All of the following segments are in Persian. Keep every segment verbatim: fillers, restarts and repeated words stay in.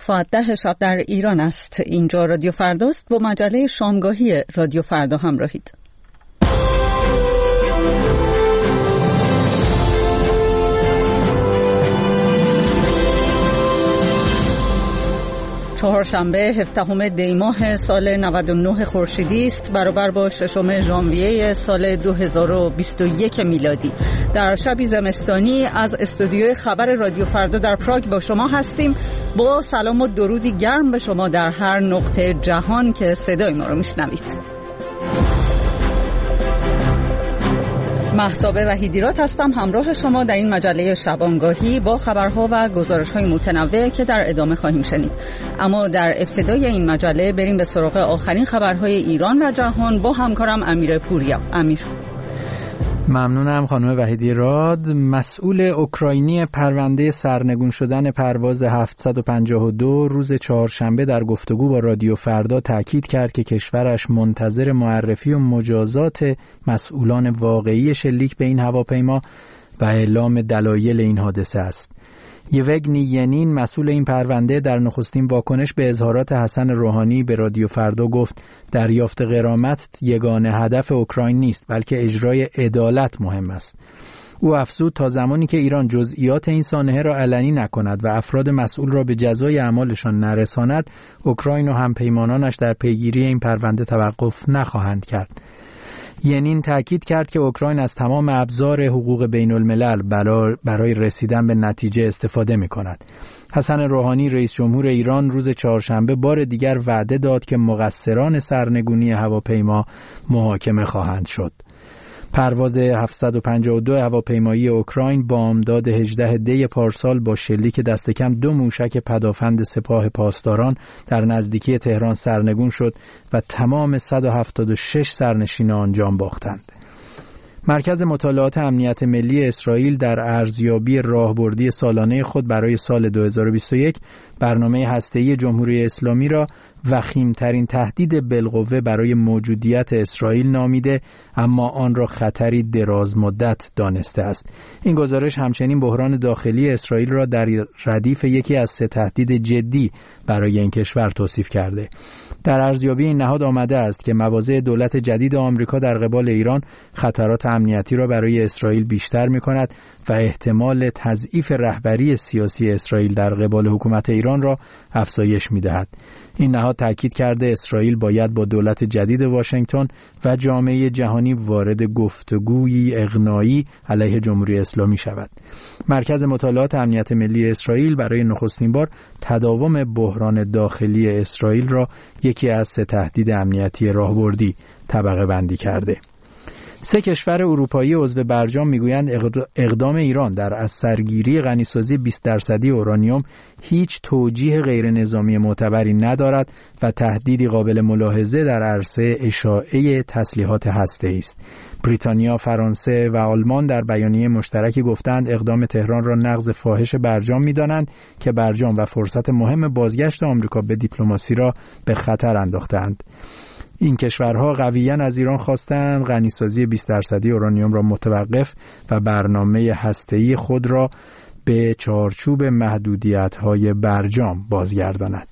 ساعت ده شب در ایران است. اینجا رادیو فرداست. با مجله شامگاهی رادیو فردا همراهید. چهارشنبه هفدهم دی ماه سال نود و نه خورشیدی است، برابر با ششم ژانویه سال دو هزار و بیست و یک میلادی. در شبی زمستانی از استودیوی خبر رادیو فردا در پراگ با شما هستیم، با سلام و درودی گرم به شما در هر نقطه جهان که صدای ما رو میشنوید. مهتاب وحیدیرات هستم، همراه شما در این مجله شبانگاهی با خبرها و گزارش‌های متنوع که در ادامه خواهیم شنید. اما در ابتدای این مجله بریم به سراغ آخرین خبرهای ایران و جهان با همکارم امیر پوریا. امیر. ممنونم خانم وحیدیراد. مسئول اوکراینی پرونده سرنگون شدن پرواز هفتصد و پنجاه و دو روز چهارشنبه در گفتگو با رادیو فردا تاکید کرد که کشورش منتظر معرفی و مجازات مسئولان واقعی شلیک به این هواپیما و اعلام دلایل این حادثه است. یوگنی ینین مسئول این پرونده در نخستین واکنش به اظهارات حسن روحانی به رادیو فردا گفت دریافت غرامت یگانه هدف اوکراین نیست، بلکه اجرای عدالت مهم است. او افزود تا زمانی که ایران جزئیات این سانحه را علنی نکند و افراد مسئول را به جزای اعمالشان نرساند، اوکراین و همپیمانانش در پیگیری این پرونده توقف نخواهند کرد. ینین تأکید کرد که اوکراین از تمام ابزار حقوق بین الملل برای رسیدن به نتیجه استفاده می کند. حسن روحانی رئیس جمهور ایران روز چهارشنبه بار دیگر وعده داد که مقصران سرنگونی هواپیما محاکمه خواهند شد. پرواز هفتصد و پنجاه و دو هواپیمایی اوکراین بامداد هجدهم دی پارسال با شلیک دست کم دو موشک پدافند سپاه پاسداران در نزدیکی تهران سرنگون شد و تمام صد و هفتاد و شش سرنشین آن جان باختند. مرکز مطالعات امنیت ملی اسرائیل در ارزیابی راهبردی سالانه خود برای سال دو هزار و بیست و یک برنامه هسته‌ای جمهوری اسلامی را وخیم‌ترین تهدید بالقوه برای موجودیت اسرائیل نامیده، اما آن را خطری دراز مدت دانسته است. این گزارش همچنین بحران داخلی اسرائیل را در ردیف یکی از سه تهدید جدی برای این کشور توصیف کرده. در ارزیابی این نهاد آمده است که مواضع دولت جدید آمریکا در قبال ایران خطرات امنیتی را برای اسرائیل بیشتر می‌کند و احتمال تضعیف رهبری سیاسی اسرائیل در قبال حکومت ایران را افزایش می‌دهد. این نهاد تاکید کرده اسرائیل باید با دولت جدید واشنگتن و جامعه جهانی وارد گفتگویی اقناعی علیه جمهوری اسلامی شود. مرکز مطالعات امنیت ملی اسرائیل برای نخستین بار تداوم بحران داخلی اسرائیل را یکی از سه تهدید امنیتی راهبردی طبقه بندی کرده. سه کشور اروپایی عضو برجام میگویند اقدام ایران در از سرگیری غنیسازی بیست درصدی اورانیوم هیچ توجیه غیر نظامی معتبری ندارد و تهدیدی قابل ملاحظه در عرصه اشاعه تسلیحات هسته‌ای است. بریتانیا، فرانسه و آلمان در بیانیه مشترکی گفتند اقدام تهران را نقض فاحش برجام می‌دانند که برجام و فرصت مهم بازگشت آمریکا به دیپلماسی را به خطر انداختند. این کشورها قویاً از ایران خواستند غنیسازی بیست درصدی اورانیوم را متوقف و برنامه هسته‌ای خود را به چارچوب محدودیت‌های برجام بازگرداند.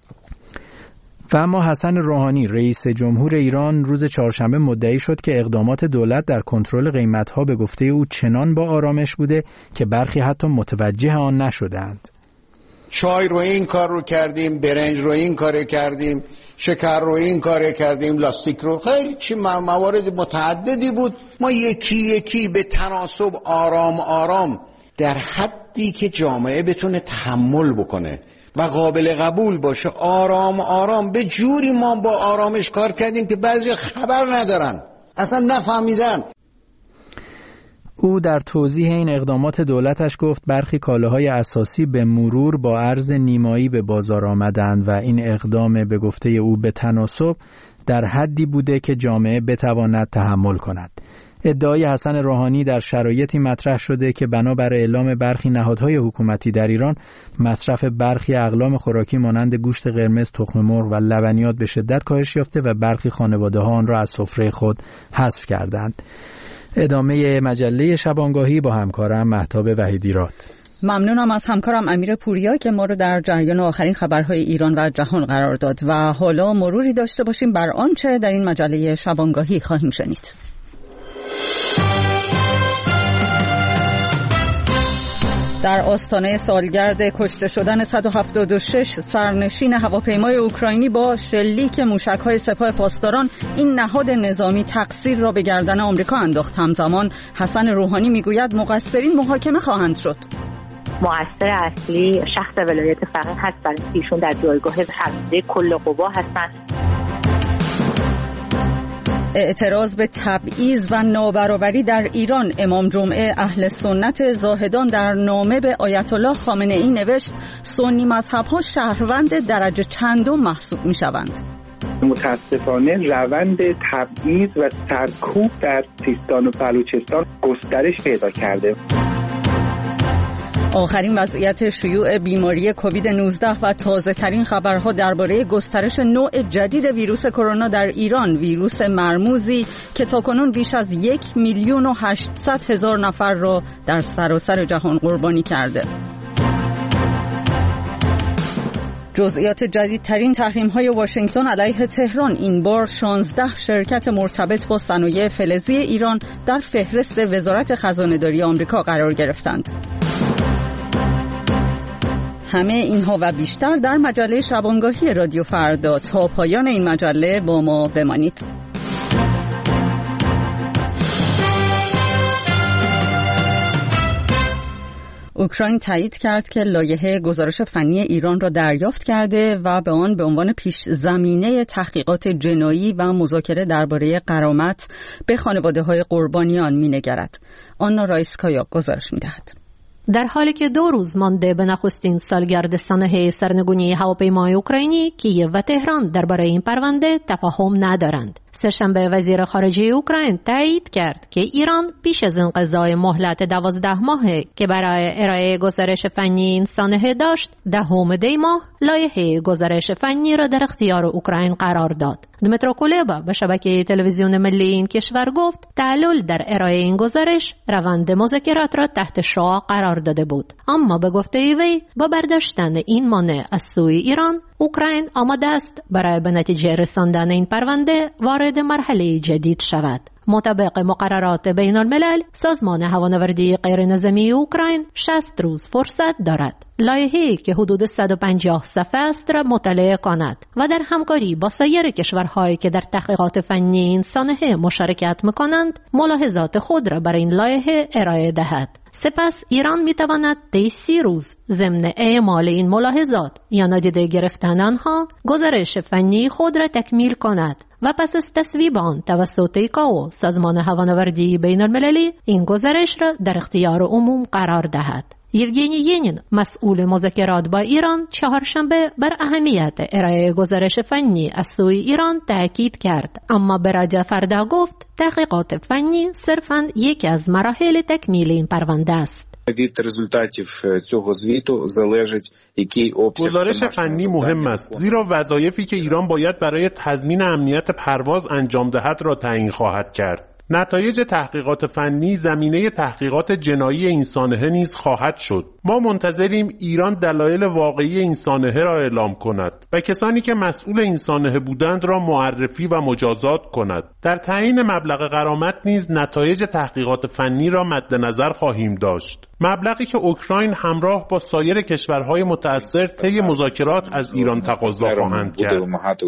و اما حسن روحانی رئیس جمهور ایران روز چهارشنبه مدعی شد که اقدامات دولت در کنترل قیمت‌ها به گفته او چنان با آرامش بوده که برخی حتی متوجه آن نشدند. چای رو این کار رو کردیم، برنج رو این کار کردیم، شکر رو این کار کردیم، لاستیک رو، خیلی چی موارد متعددی بود. ما یکی یکی به تناسب آرام آرام در حدی که جامعه بتونه تحمل بکنه و قابل قبول باشه آرام آرام به جوری ما با آرامش کار کردیم که بعضی خبر ندارن، اصلا نفهمیدن. او در توضیح این اقدامات دولتش گفت برخی کالاهای اساسی به مرور با ارز نیمایی به بازار آمدند و این اقدام به گفته او به تناسب در حدی بوده که جامعه بتواند تحمل کند. ادعای حسن روحانی در شرایطی مطرح شده که بنابر اعلام برخی نهادهای حکومتی در ایران مصرف برخی اقلام خوراکی مانند گوشت قرمز، تخم مرغ و لبنیات به شدت کاهش یافته و برخی خانواده‌ها آن را از سفره خود حذف کردند. ادامه مجله شبانگاهی با همکارم مهتاب وحیدیرات. ممنونم از همکارم امیر پوریا که ما رو در جریان آخرین خبرهای ایران و جهان قرار داد و حالا مروری داشته باشیم بر آنچه در این مجله شبانگاهی خواهیم شنید. در آستانه سالگرد کشته شدن صد و هفتاد و شش سرنشین هواپیمای اوکراینی با شلیک موشک‌های سپاه پاسداران، این نهاد نظامی تقصیر را به گردن آمریکا انداخت. همزمان حسن روحانی میگوید مقصرین محاکمه خواهند شد. مؤثر اصلی شخص ولایت فقیه هست، برای ایشون در جایگاه حفظه کل قوا هستند. اعتراض به تبعیض و نابرابری در ایران. امام جمعه اهل سنت زاهدان در نامه به آیت الله خامنه ای نوشت سنی مذهب‌ها شهروند درجه چندم محسوب می‌شوند. متاسفانه روند تبعیض و سرکوب در سیستان و بلوچستان گسترش پیدا کرده. آخرین وضعیت شیوع بیماری کووید نوزده و تازه ترین خبرها درباره گسترش نوع جدید ویروس کرونا در ایران، ویروس مرموزی که تاکنون بیش از یک میلیون و هشتصد هزار نفر را در سراسر جهان قربانی کرده. جزئیات جدیدترین تحریم‌های واشنگتن علیه تهران. این بار شانزده شرکت مرتبط با صنایع فلزی ایران در فهرست وزارت خزانه‌داری آمریکا قرار گرفتند. همه اینها و بیشتر در مجله شبانگاهی رادیو فردا. تا پایان این مجله با ما بمانید. اوکراین تایید کرد که لایحه گزارش فنی ایران را دریافت کرده و به آن به عنوان پیش زمینه تحقیقات جنایی و مذاکره درباره غرامت به خانواده‌های قربانیان می‌نگرد. آنا رایسکایا گزارش می‌دهد. در حالی که دو روز مانده به نخستین سالگرد سانحه سرنگونی هواپیمای اوکراینی، کییو و تهران درباره این پرونده تفاهم ندارند. سه‌شنبه وزیر خارجه اوکراین تایید کرد که ایران پیش از انقضای مهلت دوازده ماهه که برای ارائه گزارش فنی این سانحه داشت، دهم دی ماه لایحه گزارش فنی را در اختیار اوکراین قرار داد. دمیترو کولبا به شبکه تلویزیون ملی این کشور گفت تعلل در ارائه این گزارش روند مذاکرات را تحت شعاع قرار داده بود، اما به گفته وی با برداشتن این مانع از سوی ایران، اوکراین آماده است برای به نتیجه رساندن این پرونده وارد مرحله جدید شود. مطابق مقررات بین الملل، سازمان هوانوردی غیرنظامی اوکراین شصت روز فرصت دارد لایحه‌ای که حدود صد و پنجاه صفحه است را مطالعه کند و در همکاری با سایر کشورهایی که در تحقیقات فنی این سانحه مشارکت می‌کنند، ملاحظات خود را بر این لایحه ارائه دهد. سپس ایران می‌تواند طی سی روز ضمن اعمال این ملاحظات یا نادیده گرفتن آنها گزارش فنی خود را تکمیل کند و پس از تصویب آن توسط ایکائو، سازمان هوانوردی بین المللی، این گزارش را در اختیار عموم قرار دهد. یوگینی ینین، مسئول مذاکرات با ایران، چهارشنبه بر اهمیت ارائه گزارش فنی از سوی ایران تاکید کرد، اما به رادیو فردا گفت تحقیقات فنی صرفاً یکی از مراحل تکمیل این پرونده است. від результатів цього звіту залежить який обсяг. گزارش فنی مهم است، زیرا وظایفی که ایران باید برای تضمین امنیت پرواز انجام دهد را تعیین خواهد کرد. نتایج تحقیقات فنی زمینه تحقیقات جنایی این سانحه نیز خواهد شد. ما منتظریم ایران دلایل واقعی این سانحه را اعلام کند و کسانی که مسئول این سانحه بودند را معرفی و مجازات کند. در تعیین مبلغ غرامت نیز نتایج تحقیقات فنی را مد نظر خواهیم داشت. مبلغی که اوکراین همراه با سایر کشورهای متأثر طی مذاکرات از ایران تقاضا خواهند کرد.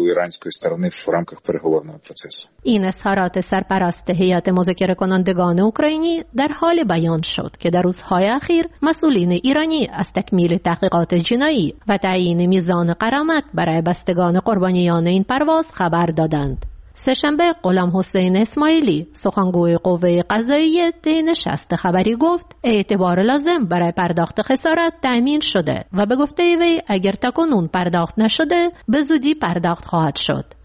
این اظهارات سرپرست هیئت مذاکره کنندگان اوکراینی در حال بیان شد که در روزهای اخیر مسئولین ایرانی از تکمیل تحقیقات جنایی و تعیین میزان غرامت برای بستگان قربانیان این پرواز خبر دادند. سه‌شنبه غلام حسین اسماعیلی، سخنگوی قوه قضاییه، طی نشست خبری گفت اعتبار لازم برای پرداخت خسارت تأمین شده و به گفته وی اگر تاکنون پرداخت نشده به زودی پرداخت خواهد شد.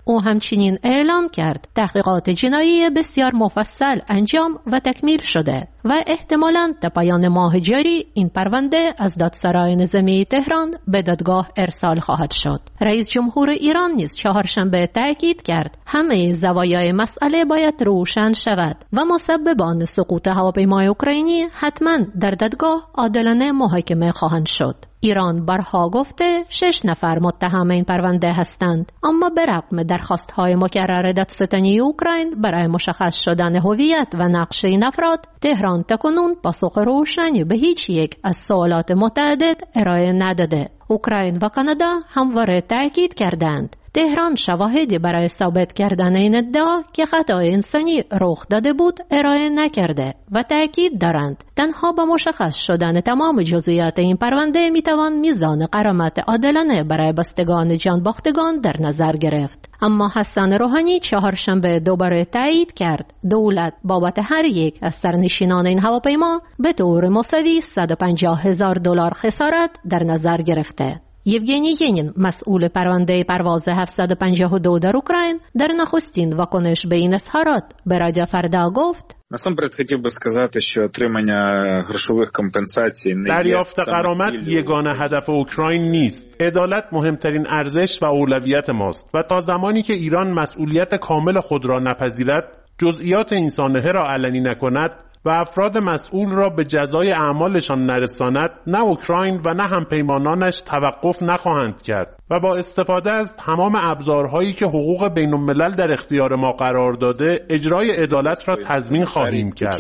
او همچنین اعلام کرد تحقیقات جنایی بسیار مفصل انجام و تکمیل شده و احتمالاً تا پایان ماه جاری این پرونده از دادسرای نظامی تهران به دادگاه ارسال خواهد شد. رئیس جمهور ایران نیز چهارشنبه تاکید کرد همه زوایای مسئله باید روشن شود و مسببان سقوط هواپیمای اوکراینی حتما در دادگاه عادلانه محاکمه خواهند شد. ایران بارها گفته شش نفر متهم این پرونده هستند، اما به رغم درخواست‌های مکرر دادستانی اوکراین برای مشخص شدن هویت و نقش این افراد، تهران تاکنون پاسخ روشنی به هیچ یک از سوالات متعدد ارائه نداده. اوکراین و کانادا همواره تاکید کردند تهران شواهدی برای ثابت کردن این ادعا که خطای انسانی رخ داده بود ارائه نکرده و تاکید دارند تنها با مشخص شدن تمام جزئیات این پرونده میتوان میزان غرامت عادلانه برای بستگان جانباختگان در نظر گرفت. اما حسن روحانی چهارشنبه دوباره تایید کرد دولت بابت هر یک از سرنشینان این هواپیما به طور مساوی صد و پنجاه هزار دلار خسارت در نظر گرفته. یوگنی ینین مسئول پرونده پرواز هفتصد و پنجاه و دو در اوکراین در نخستین واکنش به این اظهارات به رادیو فردا گفت: насамперед хотів би сказати, що отримання грошових компенсацій не є دریافت غرامت یگانه هدف اوکراین نیست. عدالت مهمترین ارزش و اولویت ماست و تا زمانی که ایران مسئولیت کامل خود را نپذیرد، جزئیات این سانحه را علنی نکند و افراد مسئول را به جزای اعمالشان نرساند، نه اوکراین و نه همپیمانانش توقف نخواهند کرد و با استفاده از تمام ابزارهایی که حقوق بین الملل در اختیار ما قرار داده، اجرای عدالت را تضمین خواهیم کرد.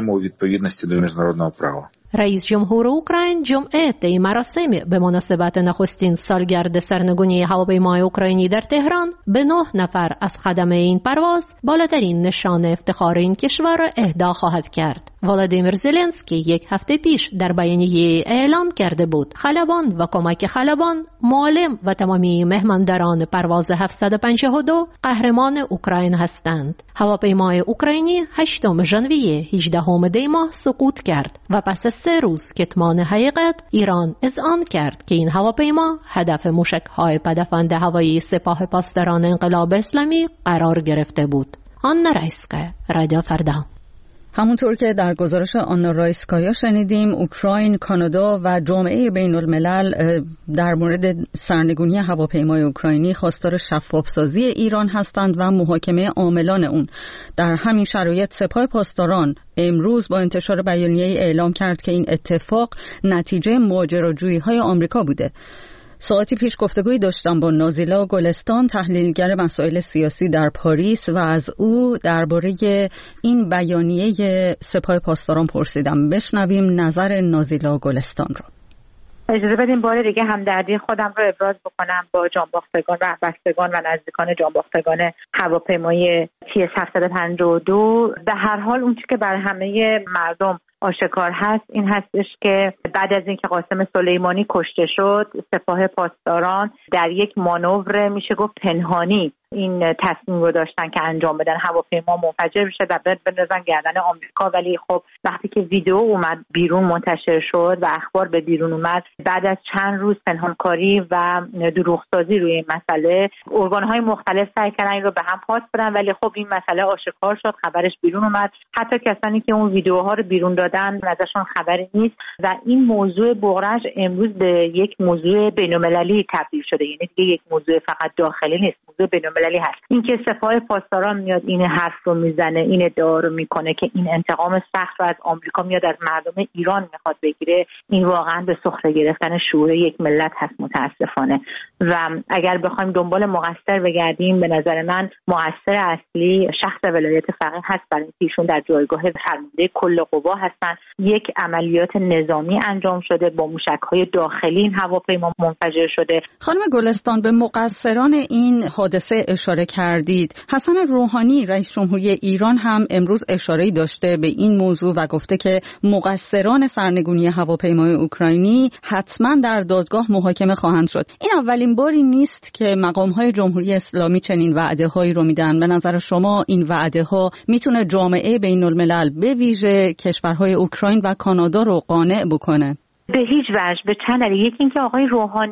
رئیس جمهور اوکراین جمعه طی مراسمی به مناسبت نخستین سالگرد سرنگونی هواپیمای اوکراینی در تهران به نه نفر از خدمه این پرواز بالاترین نشان افتخار این کشور را اهدا خواهد کرد. ولادیمیر زلنسکی یک هفته پیش در بیانیه اعلام کرده بود خلبان و کمک خلبان، معلم و تمامی مهمانداران پرواز هفتصد و پنجاه و دو قهرمان اوکراین هستند. هواپیمای اوکراینی هشتم ژانویه هجدهم دی ماه سقوط کرد و پس از سه روز کتمان حقیقت ایران اذعان کرد که این هواپیما هدف موشک‌های پدافند هوایی سپاه پاسداران انقلاب اسلامی قرار گرفته بود. آنا رایسکا، رادیو فردا. همونطور که در گزارش آنا رایسکایا شنیدیم، اوکراین، کانادا و جامعه بین الملل در مورد سرنگونی هواپیمای اوکراینی خواستار شفافسازی ایران هستند و محاکمه عاملان اون. در همین شرایط سپاه پاسداران امروز با انتشار بیانیه اعلام کرد که این اتفاق نتیجه ماجراجویی‌های آمریکا بوده. ساعتی پیش گفتگویی داشتم با نازیلا گلستان، تحلیلگر مسائل سیاسی در پاریس، و از او درباره این بیانیه سپاه پاسداران پرسیدم. بشنویم نظر نازیلا گلستان را. اجازه بدیم بار دیگه همدردی خودم رو ابراز بکنم با جانباختگان و بستگان و نزدیکان جانباختگان هواپیمای تی اس هفتصد و پنجاه و دو. به هر حال اون چیزی که برای همه مردم آشکار هست این هستش که بعد از اینکه قاسم سلیمانی کشته شد، سپاه پاسداران در یک مانور میشه گفت پنهانی این تصمیم رو داشتن که انجام بدن هواپیما منفجر بشه و بندازن گردن آمریکا. ولی خب وقتی که ویدیو اومد بیرون منتشر شد و اخبار به بیرون اومد، بعد از چند روز پنهانکاری و دروغسازی روی این مسئله، ارگان‌های مختلف سعی کردن این رو به هم پاس بدن، ولی خب این مسئله آشکار شد، خبرش بیرون اومد. حتی کسانی که اون ویدیوها رو بیرون دادن ازشون خبری نیست و این موضوع بغرش امروز به یک موضوع بین‌المللی تبدیل شده. یعنی دیگه یک موضوع فقط داخلی نیست، موضوع بین‌المللی هست. اینکه سپاه پاسداران میاد این حرف رو میزنه، این ادعا رو میکنه که این انتقام سخت رو از آمریکا میاد از مردم ایران میخواد بگیره، این واقعا به سخره گرفتن شعور یک ملت هست متاسفانه. و اگر بخوایم دنبال مقصر بگردیم، به نظر من مقصر اصلی شخص ولایت فقیه هست، برای اینکه ایشون در جایگاه فرمانده کل قوا هستن. یک عملیات نظامی انجام شده، با موشک‌های داخلی این هواپیما منفجر شده. خانم گلستان، به مقصران این حادثه اشاره کردید. حسن روحانی رئیس جمهوری ایران هم امروز اشاره‌ای داشته به این موضوع و گفته که مقصران سرنگونی هواپیمای اوکراینی حتما در دادگاه محاکمه خواهند شد. این اولین باری نیست که مقام‌های جمهوری اسلامی چنین وعده‌هایی رو میدن. به نظر شما این وعده‌ها میتونه جامعه بین‌الملل به ویژه کشورهای اوکراین و کانادا رو قانع بکنه؟ به هیچ وجه، به چند دلیل. یکی اینکه آقای روحانی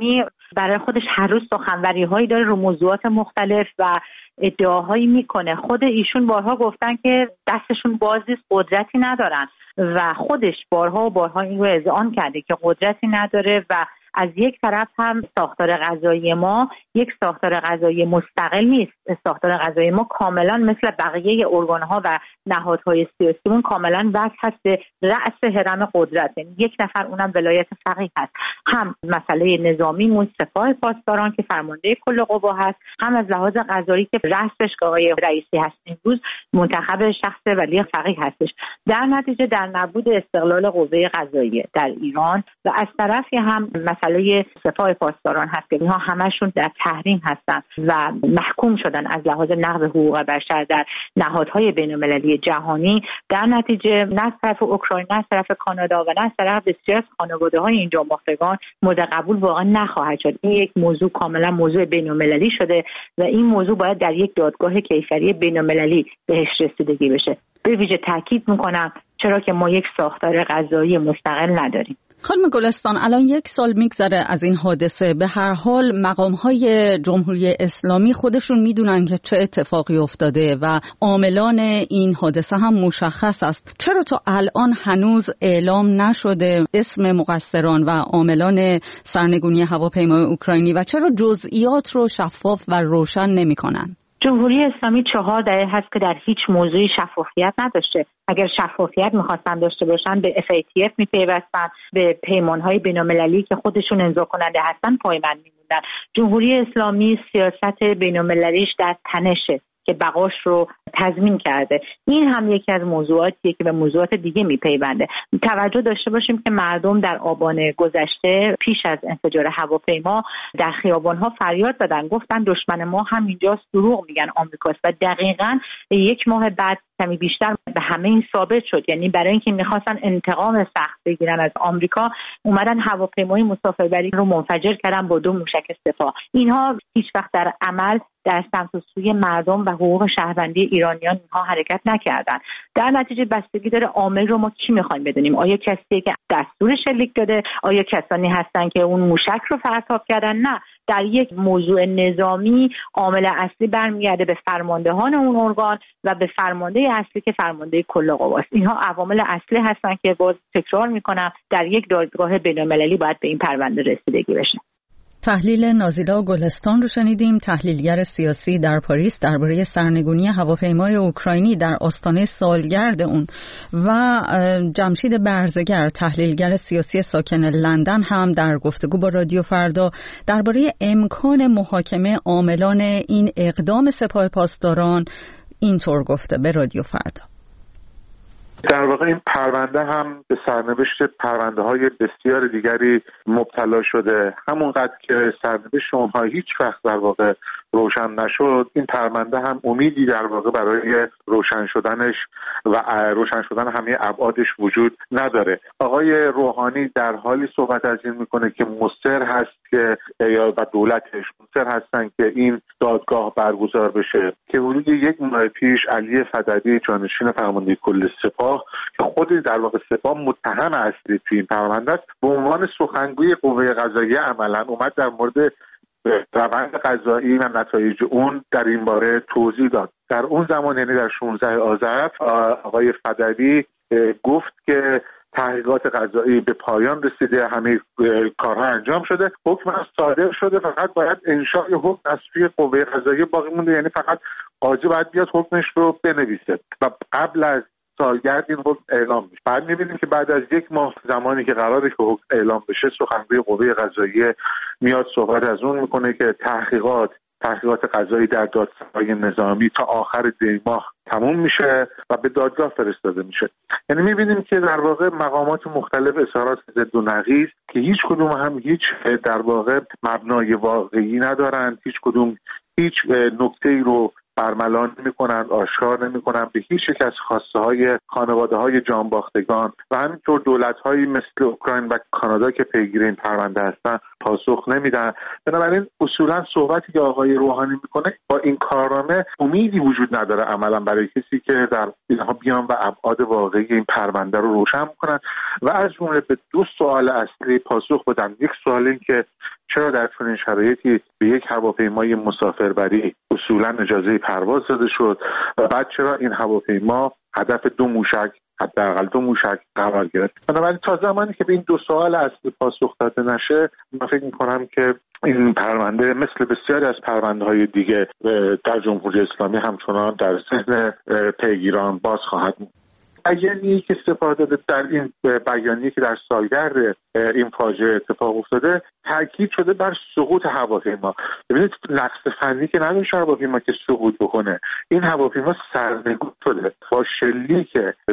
برای خودش هر روز سخنوری‌هایی داره رو موضوعات مختلف و ادعاهایی میکنه. خود ایشون بارها گفتن که دستشون باز نیست، قدرتی ندارن و خودش بارها و بارها این رو اذعان کرده که قدرتی نداره و از یک طرف هم ساختار قضایی ما یک ساختار قضایی مستقل نیست. ساختار قضایی ما کاملا مثل بقیه ارگان‌ها و نهادهای سیاسیمون کاملا وصل هست به رأس هرم قدرت، یعنی یک نفر اونم ولایت فقیه هست. هم مسئله نظامیمون سپاه پاسداران که فرمانده کل قوا هست، هم از لحاظ قضایی که رأسش آقای رئیسی هست امروز منتخب شخص ولی فقیه هستش. در نتیجه در نبود استقلال قوه قضاییه در ایران و از طرفی هم مسئله سپاه پاسداران هست که اینها همشون در تحریم هستن و محکوم شدن از لحاظ نقض حقوق بشر در نهادهای بین‌المللی جهانی، در نتیجه نه از طرف اوکراین نه از طرف کانادا و نه از طرف بسیار از خانواده‌های این جانباختگان مورد قبول واقعا نخواهد شد. این یک موضوع کاملا موضوع بین‌المللی شده و این موضوع باید در یک دادگاه کیفری بین‌المللی بهش رسیدگی بشه. به ویژه تاکید میکنم چرا که ما یک ساختار قضایی مستقل نداریم. خانم گلستان، الان یک سال میگذره از این حادثه، به هر حال مقام‌های جمهوری اسلامی خودشون میدونن که چه اتفاقی افتاده و عاملان این حادثه هم مشخص است. چرا تا الان هنوز اعلام نشده اسم مقصران و عاملان سرنگونی هواپیمای اوکراینی و چرا جزئیات رو شفاف و روشن نمی‌کنن؟ جمهوری اسلامی چهار دهه هست که در هیچ موضوعی شفافیت نداشته. اگر شفافیت می‌خواستن داشته باشن به اف ای تی اف می‌پیوستن، به پیمان‌های بین‌المللی که خودشون امضا کننده هستن پایبند می‌موندن. جمهوری اسلامی سیاست بین‌المللیش در تنشه که بقاش رو تضمین کرده. این هم یکی از موضوعاتیه که به موضوعات دیگه میپیونده. توجه داشته باشیم که مردم در آبان گذشته پیش از انفجار هواپیما در خیابان‌ها فریاد زدن، گفتن دشمن ما هم اینجاست، دروغ میگن آمریکاست و دقیقاً یک ماه بعد کمی بیشتر به همه این ثابت شد. یعنی برای اینکه می‌خواستن انتقام سخت بگیرن از آمریکا اومدن هواپیمای مسافربری رو منفجر کردن با دو موشک سپاه. اینها هیچ وقت در عمل در سمت و سوی مردم و حقوق شهروندی ایرانیان اینها حرکت نکردن. در نتیجه بستگی داره عامل رو ما کی می‌خوایم بدونیم. آیا کسی که دستور شلیک داده؟ آیا کسانی هستن که اون موشک رو پرتاب کردن؟ نه، در یک موضوع نظامی عامل اصلی برمیگرده به فرماندهان اون ارگان و به فرمانده اصلی که فرمانده کل قواست. اینها عوامل اصلی هستن که باز تکرار میکنم در یک دادگاه بین‌المللی باید به این پرونده رسیدگی بشه. تحلیل نازیلا گلستان رو شنیدیم، تحلیلگر سیاسی در پاریس درباره سرنگونی هواپیمای اوکراینی در آستانه سالگرد اون، و جمشید برزگر تحلیلگر سیاسی ساکن لندن هم در گفتگو با رادیو فردا درباره امکان محاکمه عاملان این اقدام سپاه پاسداران اینطور گفته به رادیو فردا. در واقع این پرونده هم به سرنوشت پرونده های بسیار دیگری مبتلا شده. همونقدر که سرنوشت اونها هیچ وقت در واقع روشن نشد، این پرونده هم امیدی در واقع برای روشن شدنش و روشن شدن همه ابعادش وجود نداره. آقای روحانی در حالی صحبت از این میکنه که مصر هست که یا و دولتش مصر هستن که این دادگاه برگزار بشه، که حدود یک ماه پیش علی فدوی جانشین فرمانده کل سپاه که خود در واقع سپاه متهم اصلی توی این پرونده است، به عنوان سخنگوی قوه قضاییه عملا اومد در مورد روند قضایی و نتایج اون در این باره توضیح داد. در اون زمان یعنی در شانزده آذر آقای فدوی گفت که تحقیقات قضایی به پایان رسیده، همه کارها انجام شده، حکم صادر شده، فقط باید انشاء حکم از سوی قوه قضاییه باقی مونده، یعنی فقط قاضی باید بیاد حکمش رو بنویسه و قبل از سالگرد این حکم اعلام میشه. بعد می‌بینیم که بعد از یک ماه زمانی که قراره که حکم اعلام بشه، سخنگوی قوه قضاییه میاد صحبت از اون میکنه که تحقیقات تحقیقات قضایی در دادسرای نظامی تا آخر دی ماه تموم میشه و به دادگاه فرستاده میشه. یعنی میبینیم که در واقع مقامات مختلف اظهارات ضد و نقیض که هیچ کدوم هم هیچ در واقع مبنای واقعی ندارن، هیچ کدوم هیچ نکته‌ای رو برملا نمی‌کنند، آشکار نمی‌کنند به هیچ یک از خواسته های خانواده های جانباختگان و همینطور دولت‌هایی مثل اوکراین و کانادا که پیگیر این پرونده هستن پاسخ نمیدن. بنابراین اصولا صحبتی که آقای روحانی میکنه با این کارنامه امیدی وجود نداره عملا برای کسی که در اینها بیان و ابعاد واقعی این پرونده رو روشن میکنن و از جمله به دو سوال اصلی پاسخ بدن. یک سوال این که چرا در چنین شرایطی به یک هواپیمای مسافربری اصولا اجازه پرواز داده شد و بعد چرا این هواپیما هدف دو موشک حداقل دو موشک قرار گرفت. بنابراین تا زمانی که به این دو سوال اصلی پاسخ داده نشه من فکر می‌کنم که این پرونده مثل بسیاری از پرونده‌های دیگه در جمهوری اسلامی همچنان در ذهن پیگیران باز خواهد بود. بیانیه‌ای که سپاه داده در این بیانیه‌ای که در سالگرد این فاجعه اتفاق افتاده تاکید شده بر سقوط هواپیما. ببینید نقص فنی که نداشت هواپیما که سقوط بکنه، این هواپیما سرنگون شده با شلیک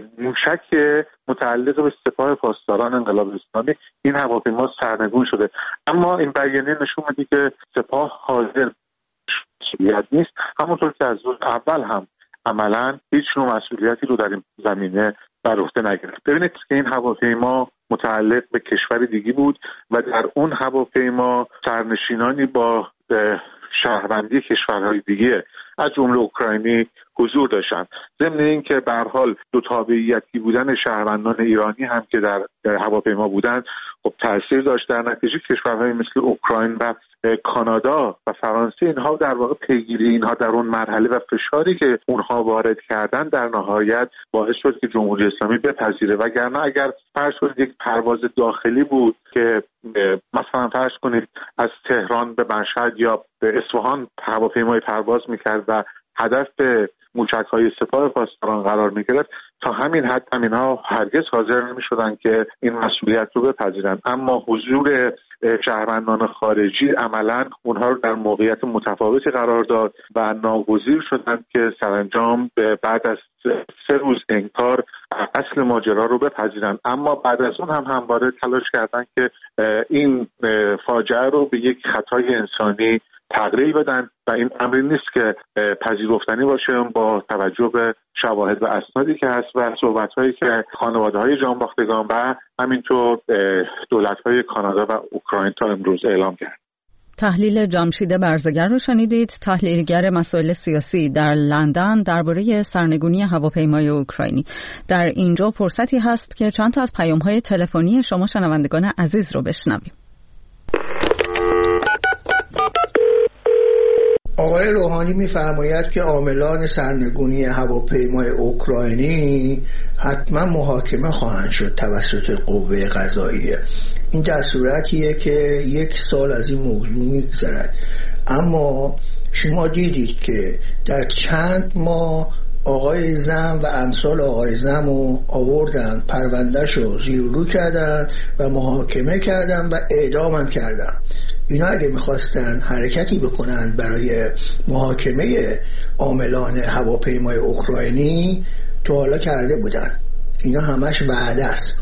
موشک متعلق به سپاه پاسداران انقلاب اسلامی. این هواپیما سرنگون شده، اما این بیانیه نشون میده که سپاه حاضر مسئولیت نیست، همونطور که از روز اول هم عملاً هیچ نوع مسئولیتی رو در این زمینه بر عهده نگرفت. ببینید که این هواپیما متعلق به کشور دیگی بود و در اون هواپیما سرنشینانی با شهروندی کشورهای دیگه از جمله اوکراینی حضور داشتند. ضمن این که به هر حال دو تابعیتی بودن شهروندان ایرانی هم که در هواپیما بودند خب تاثیر داشت. در نتیجه کشورهای مثل اوکراین و کانادا و فرانسه اینها در واقع پیگیری اینها در اون مرحله و فشاری که اونها وارد کردن در نهایت باعث شد که جمهوری اسلامی بپذیره. وگرنه اگر فرض کنید یک پرواز داخلی بود که مثلا فرض کنید از تهران به مشهد یا به اصفهان هواپیمای پرواز میکرد و هدف به موشک‌های سپاه پاسداران قرار می‌گرفت، تا همین حد هم اینها هرگز حاضر نمی‌شدند که این مسئولیت رو بپذیرند. اما حضور شهروندان خارجی عملاً اونها رو در موقعیت متفاوتی قرار داد و ناگزیر شدند که سرانجام بعد از سه روز انکار اصل ماجرا رو بپذیرند. اما بعد از اون هم همواره تلاش کردند که این فاجعه رو به یک خطای انسانی تغییر بدن و این امری نیست که پذیرفتنی باشه با توجه به شواهد و اسنادی که هست و صحبت‌هایی که خانواده‌های جانباختگان و همینطور دولت‌های کانادا و اوکراین تا امروز اعلام کرد. تحلیل جمشید برزگر رو شنیدید، تحلیلگر مسائل سیاسی در لندن درباره سرنگونی هواپیمای اوکراینی. در اینجا فرصتی هست که چند تا از پیام‌های تلفنی شما شنوندگان عزیز رو بشنویم. آقای روحانی می‌فرماید که عاملان سرنگونی هواپیمای اوکراینی حتما محاکمه خواهند شد توسط قوه قضاییه. این در صورتیه که یک سال از این موضوع می‌گذرد، اما شما دیدید که در چند ماه آقای زم و امثال آقای زم رو آوردن، پروندهش رو زیر و رو کردن و محاکمه کردن و اعدام هم کردن. اینا اگه میخواستن حرکتی بکنن برای محاکمه عاملان هواپیمای اوکراینی تو حالا کرده بودن. اینا همش وعده است.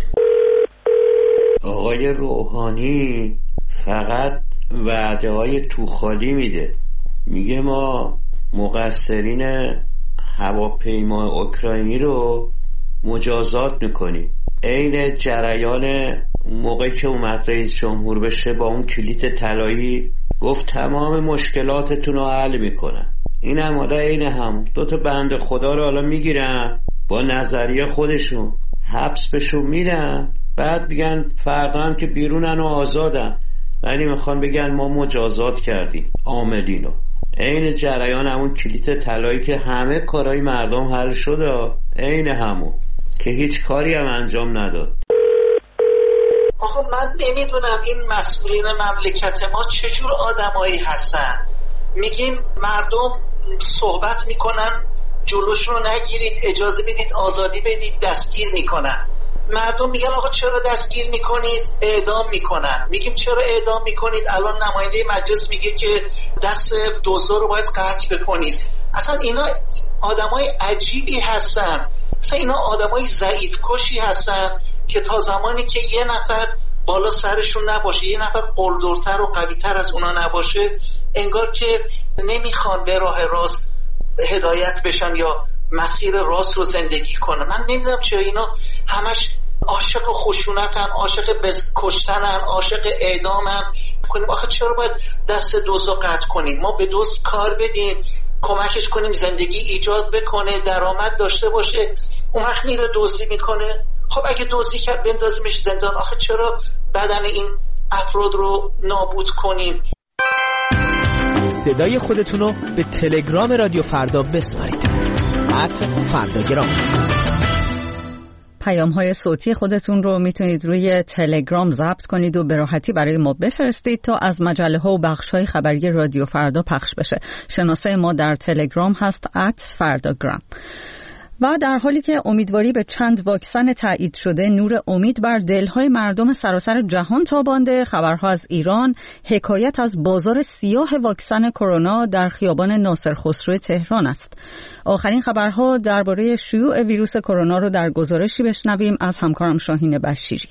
آقای روحانی فقط وعده های توخالی میده، میگه ما مقصرین هواپیمای اوکراینی رو مجازات میکنیم. عین جریان موقعی که اومد رئیس جمهور بشه با اون کلیت طلایی گفت تمام مشکلاتتون رو حل میکنن. این هم حالا عین هم دو تا بنده خدا رو حالا میگیرن با نظریه خودشون حبس بهشون میدن، بعد میگن فردا هم که بیرونن و آزادن، ولی میخوان بگن ما مجازات کردیم عاملینو. عین جریان همون کلیت طلایی که همه کارهای مردم حل شده، عین همون که هیچ کاری هم انجام نداد. آقا من نمیدونم این مسئولین مملکت ما چجور آدمایی هستن. میگیم مردم صحبت میکنن جلوشون رو نگیرید، اجازه بدید، آزادی بدید، دستگیر میکنن. مردم میگن آقا چرا دستگیر میکنید؟ اعدام میکنن. میگیم چرا اعدام میکنید؟ الان نماینده مجلس میگه که دست دزدا رو باید قطع بکنید. اصلا اینا آدمای عجیبی هستن. اصلا اینا آدمای ضعیف کشی هستن که تا زمانی که یه نفر بالا سرشون نباشه، یه نفر قلدرتر و قویتر از اونا نباشه، انگار که نمیخوان به راه راست هدایت بشن یا مسیر راست رو زندگی کنن. من نمیدونم چرا اینا همش عاشق خشونتن، عاشق کشتنن، عاشق اعدامن. کنیم آخه چرا باید دست دزد رو قطع کنیم؟ ما به دزد کار بدیم، کمکش کنیم زندگی ایجاد بکنه، درآمد داشته باشه. اون وقت میره دزدی میکنه. خب اگه دزدی کرد بندازیمش زندان. آخه چرا بدن این افراد رو نابود کنیم؟ صدای خودتون رو به تلگرام رادیو فردا بسپارید. ات فرداگرام. پیام‌های صوتی خودتون رو میتونید روی تلگرام ضبط کنید و به راحتی برای ما بفرستید تا از مجله‌ها و بخش‌های خبری رادیو فردا پخش بشه. شناسه ما در تلگرام هست ات فرداگرام. و در حالی که امیدواری به چند واکسن تایید شده، نور امید بر دلهای مردم سراسر جهان تابانده. خبرها از ایران حکایت از بازار سیاه واکسن کرونا در خیابان ناصر خسرو تهران است. آخرین خبرها درباره شیوع ویروس کرونا رو در گزارشی بشنویم از همکارم شاهین بشیری.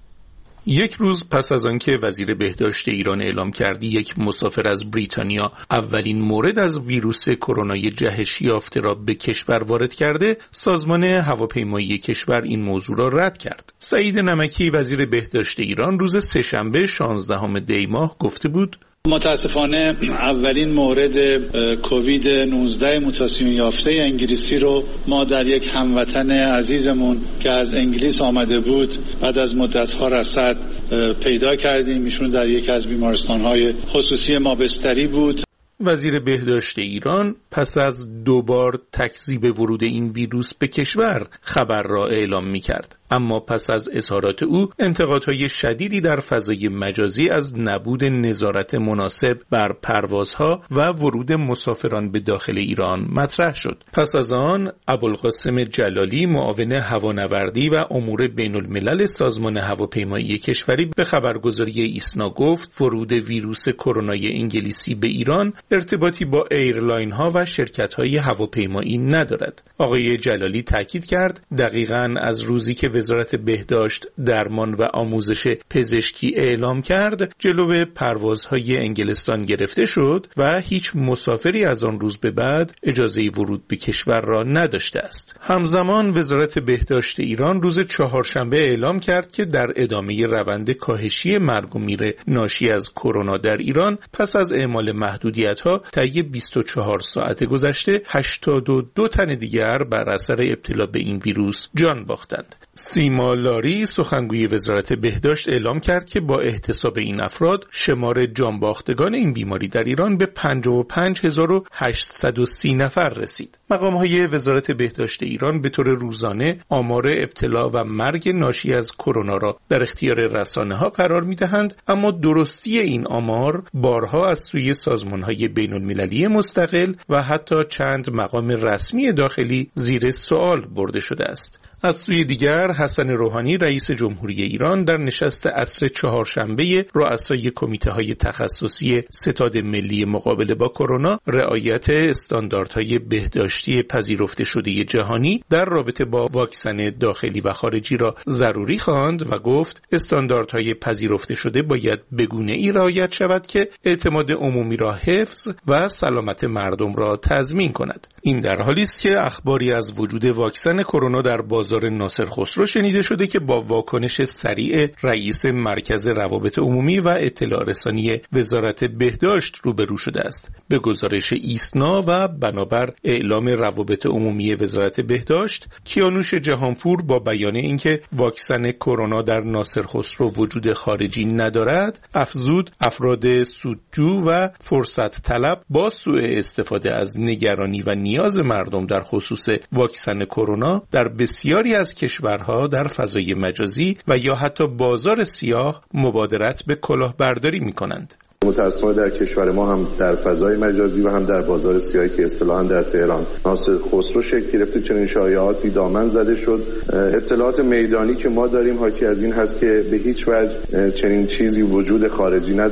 یک روز پس از آنکه وزیر بهداشت ایران اعلام کردی یک مسافر از بریتانیا اولین مورد از ویروس کرونای جهش یافته را به کشور وارد کرده، سازمان هواپیمایی کشور این موضوع را رد کرد. سعید نمکی وزیر بهداشت ایران روز سه‌شنبه شانزدهم دی ماه گفته بود: متاسفانه اولین مورد کووید نوزده موتاسیون یافته انگلیسی رو ما در یک هموطن عزیزمون که از انگلیس آمده بود بعد از مدت‌ها رصد پیدا کردیم. ایشون در یک از بیمارستان‌های خصوصی مابستری بود. وزیر بهداشت ایران پس از دوبار تکذیب ورود این ویروس به کشور خبر را اعلام می‌کرد، اما پس از اظهارات او انتقادهای شدیدی در فضای مجازی از نبود نظارت مناسب بر پروازها و ورود مسافران به داخل ایران مطرح شد. پس از آن ابوالقاسم جلالی معاون هوانوردی و امور بین الملل سازمان هواپیمایی کشوری به خبرگزاری ایسنا گفت ورود ویروس کرونای انگلیسی به ایران ارتباطی با ایرلاین ها و شرکت های هواپیمایی ندارد. آقای جلالی تاکید کرد دقیقاً از روزی که وزارت بهداشت درمان و آموزش پزشکی اعلام کرد جلو پروازهای انگلستان گرفته شد و هیچ مسافری از آن روز به بعد اجازه ورود به کشور را نداشته است. همزمان وزارت بهداشت ایران روز چهارشنبه اعلام کرد که در ادامه روند کاهشی مرگ و میر ناشی از کرونا در ایران پس از اعمال محدودیت‌ها طی بیست و چهار ساعت گذشته هشتاد و دو تن دیگر بر اثر ابتلا به این ویروس جان باختند. سیما لاری سخنگوی وزارت بهداشت اعلام کرد که با احتساب این افراد شمار جانباختگان این بیماری در ایران به پنجاه و پنج هزار و هشتصد و سی نفر رسید. مقام‌های وزارت بهداشت ایران به طور روزانه آمار ابتلا و مرگ ناشی از کرونا را در اختیار رسانه‌ها قرار می‌دهند، اما درستی این آمار بارها از سوی سازمان‌های بین‌المللی مستقل و حتی چند مقام رسمی داخلی زیر سوال برده شده است. از سوی دیگر حسن روحانی رئیس جمهوری ایران در نشست عصر چهارشنبه رؤسای کمیته‌های تخصصی ستاد ملی مقابله با کرونا رعایت استانداردهای بهداشتی پذیرفته شده جهانی در رابطه با واکسن داخلی و خارجی را ضروری خواند و گفت استانداردهای پذیرفته شده باید به گونه‌ای رعایت شود که اعتماد عمومی را حفظ و سلامت مردم را تضمین کند. این در حالی است که اخباری از وجود واکسن کرونا در بازار ناصر خسرو شنیده شده که با واکنش سریع رئیس مرکز روابط عمومی و اطلاع رسانی وزارت بهداشت روبرو شده است. به گزارش ایسنا و بنابر اعلام روابط عمومی وزارت بهداشت، کیانوش جهانپور با بیان اینکه واکسن کرونا در ناصر خسرو وجود خارجی ندارد، افزود افراد سودجو و فرصت طلب با سوء استفاده از نگرانی و نیاز مردم در خصوص واکسن کرونا در بسیاری از کشورها در فضای مجازی و یا حتی بازار سیاه مبادرت به کلاهبرداری می‌کنند. متأسفانه در کشور ما هم در فضای مجازی و هم در بازار سیاهی که اصطلاحاً در تهران ناصر خسرو شکل گرفته چنین شایعاتی دامن زده شد. اطلاعات میدانی که ما داریم حاکی از این هست که به هیچ وجه چنین چیزی وجود خارجی نداره.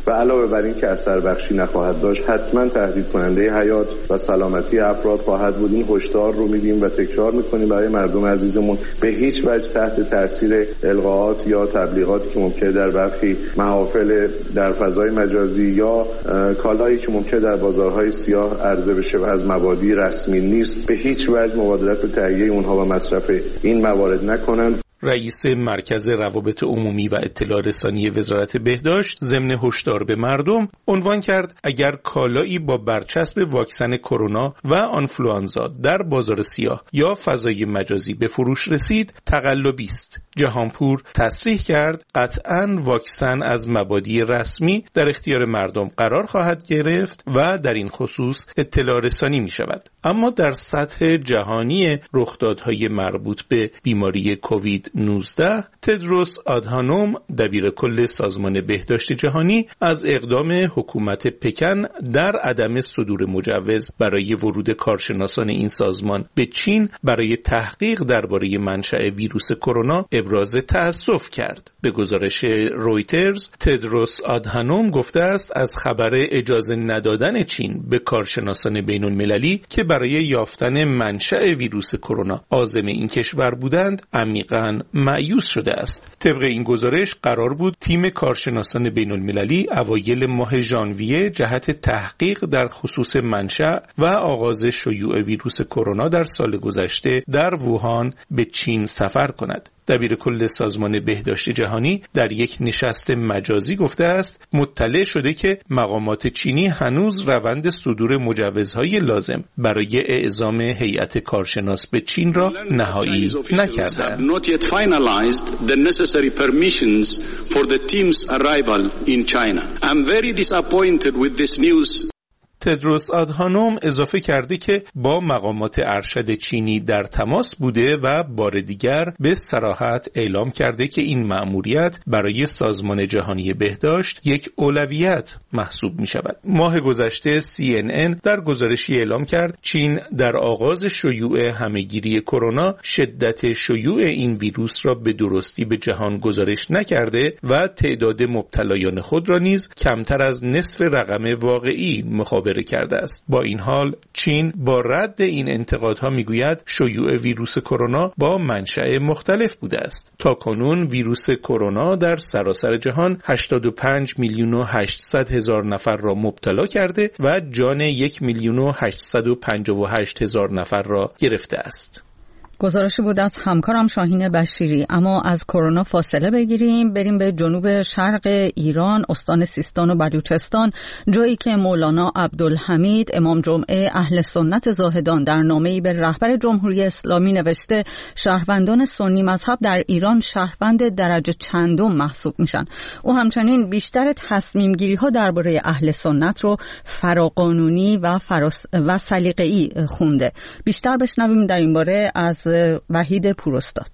و علاوه بر این که اثر بخشی نخواهد داشت، حتما تهدید کننده حیات و سلامتی افراد خواهد بود. این هشدار رو میدیم و تکرار میکنیم برای مردم عزیزمون به هیچ وجه تحت تاثیر القاءات یا تبلیغاتی که ممکنه در برخی محافل در فضای مجازی یا کالایی که ممکنه در بازارهای سیاه عرضه بشه و از مبادی رسمی نیست، به هیچ وجه مبادرت به تهیه اونها و مصرف این موارد نکنند. رئیس مرکز روابط عمومی و اطلاع رسانی وزارت بهداشت ضمن هشدار به مردم عنوان کرد اگر کالایی با برچسب واکسن کرونا و آنفلوانزا در بازار سیاه یا فضای مجازی به فروش رسید تقلبی است. جهانپور تصریح کرد قطعاً واکسن از مبادی رسمی در اختیار مردم قرار خواهد گرفت و در این خصوص اطلاع رسانی می شود. اما در سطح جهانی رخدادهای مربوط به بیماری کووید نوزده تدروس آدهانوم دبیر کل سازمان بهداشت جهانی از اقدام حکومت پکن در عدم صدور مجوز برای ورود کارشناسان این سازمان به چین برای تحقیق درباره منشأ ویروس کرونا ابراز تأسف کرد. به گزارش رویترز تدروس آدهانوم گفته است از خبر اجازه ندادن چین به کارشناسان بین المللی که برای یافتن منشأ ویروس کرونا عازم این کشور بودند عمیقاً مایوس شده است. طبق این گزارش قرار بود تیم کارشناسان بین المللی اوایل ماه ژانویه جهت تحقیق در خصوص منشأ و آغاز شیوع ویروس کرونا در سال گذشته در ووهان به چین سفر کند. دبیر کل سازمان بهداشت جهانی در یک نشست مجازی گفته است مطلع شده که مقامات چینی هنوز روند صدور مجوزهای لازم برای اعزام هیئت کارشناس به چین را نهایی نکردند. تدروس آدهانوم اضافه کرده که با مقامات ارشد چینی در تماس بوده و بار دیگر به صراحت اعلام کرده که این مأموریت برای سازمان جهانی بهداشت یک اولویت محسوب می شود. ماه گذشته سی ان ان در گزارشی اعلام کرد چین در آغاز شیوع همهگیری کرونا شدت شیوع این ویروس را به درستی به جهان گزارش نکرده و تعداد مبتلایان خود را نیز کمتر از نصف رقم واقعی مخابره کرده است. با این حال چین با رد این انتقادها میگوید شیوع ویروس کرونا با منشأ مختلف بوده است. تا کنون ویروس کرونا در سراسر جهان هشتاد و پنج میلیون و هشتصد هزار نفر را مبتلا کرده و جان یک میلیون و هشتصد و پنجاه و هشت هزار نفر را گرفته است. گزارشی بود از همکارم شاهین بشیری. اما از کرونا فاصله بگیریم، بریم به جنوب شرق ایران، استان سیستان و بلوچستان، جایی که مولانا عبدالحمید امام جمعه اهل سنت زاهدان در نامه‌ای به رهبر جمهوری اسلامی نوشته شهروندان سنی مذهب در ایران شهروند درجه چندم محسوب میشن. او همچنین بیشتر تصمیم گیری ها درباره اهل سنت رو فراقانونی و فراس و سلیقه‌ای خونده. بیشتر بشنویم در این باره از وحید پوراستاد.